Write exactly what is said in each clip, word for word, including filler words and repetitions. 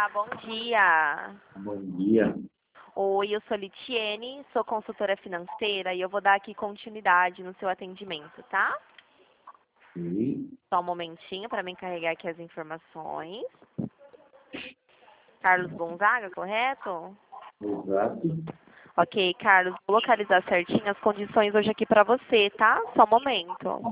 Olá, bom dia. Bom dia. Oi, eu sou Litiene, sou consultora financeira e eu vou dar aqui continuidade no seu atendimento, tá? Sim, Só um momentinho para me carregar aqui as informações. Carlos Gonzaga, correto? exato. Ok, Carlos, vou localizar certinho as condições hoje aqui para você, tá? Só um momento.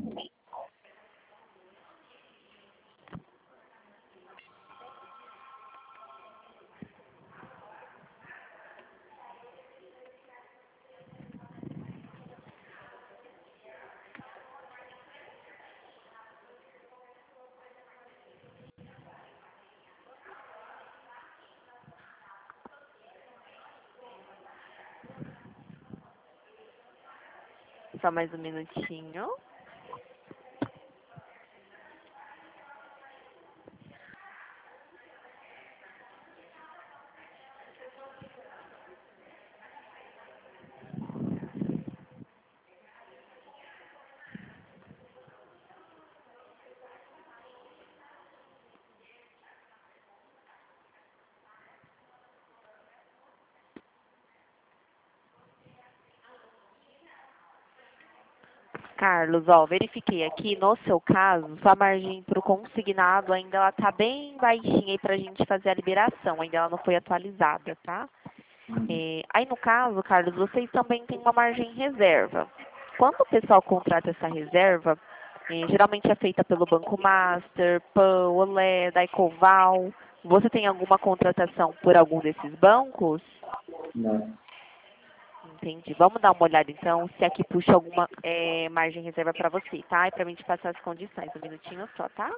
Só mais um minutinho. Carlos, ó, verifiquei aqui, no seu caso, sua margem para o consignado ainda ela tá bem baixinha aí para a gente fazer a liberação, ainda ela não foi atualizada, tá? É, aí no caso, Carlos, vocês também têm uma margem reserva. Quando o pessoal contrata essa reserva, é, geralmente é feita pelo Banco Master, Pan, Olé, Daicoval. Você tem alguma contratação por algum desses bancos? Não. Entendi. Vamos dar uma olhada então, se aqui puxa alguma é, margem reserva para você, tá? E para mim te passar as condições. Um minutinho só, tá?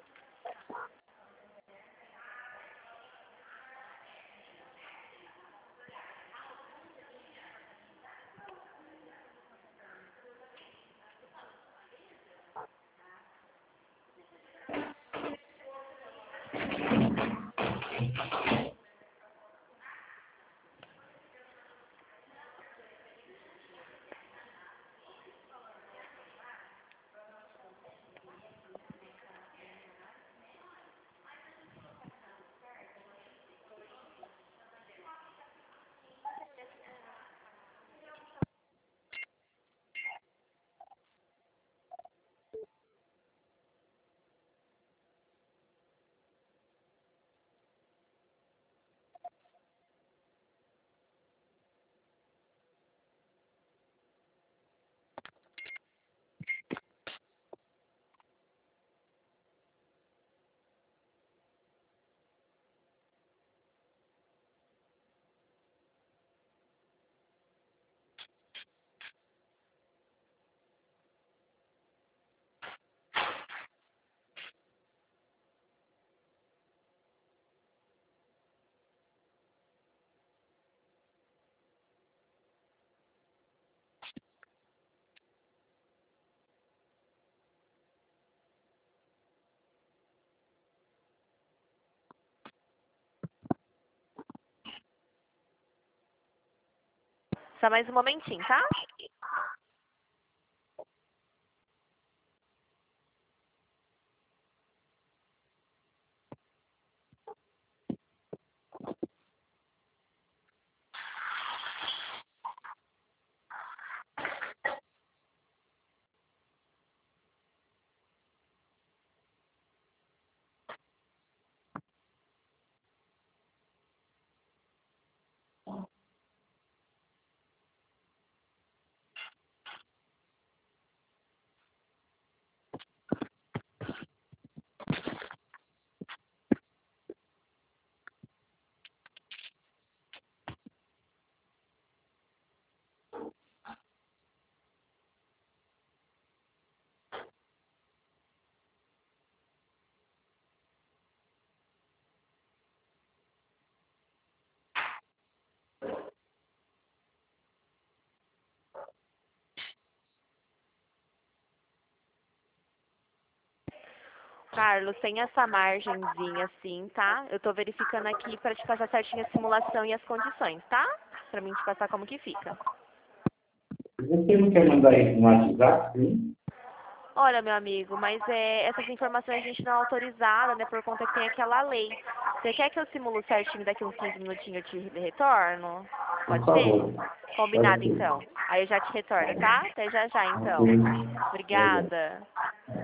Só mais um momentinho, tá? Carlos, tem essa margenzinha assim, tá? Eu tô verificando aqui para te passar certinho a simulação e as condições, tá? Para mim te passar como que fica. Você não quer mandar isso no WhatsApp? Sim? Olha, meu amigo, mas é, essas informações a gente não é autorizada, né? Por conta que tem aquela lei. Você quer que eu simulo certinho daqui uns quinze minutinhos eu te retorno? Por Pode ser? favor. Combinado, Pode ser. então. Aí eu já te retorno, tá? Até já já, então. Ok. Legal. Obrigada.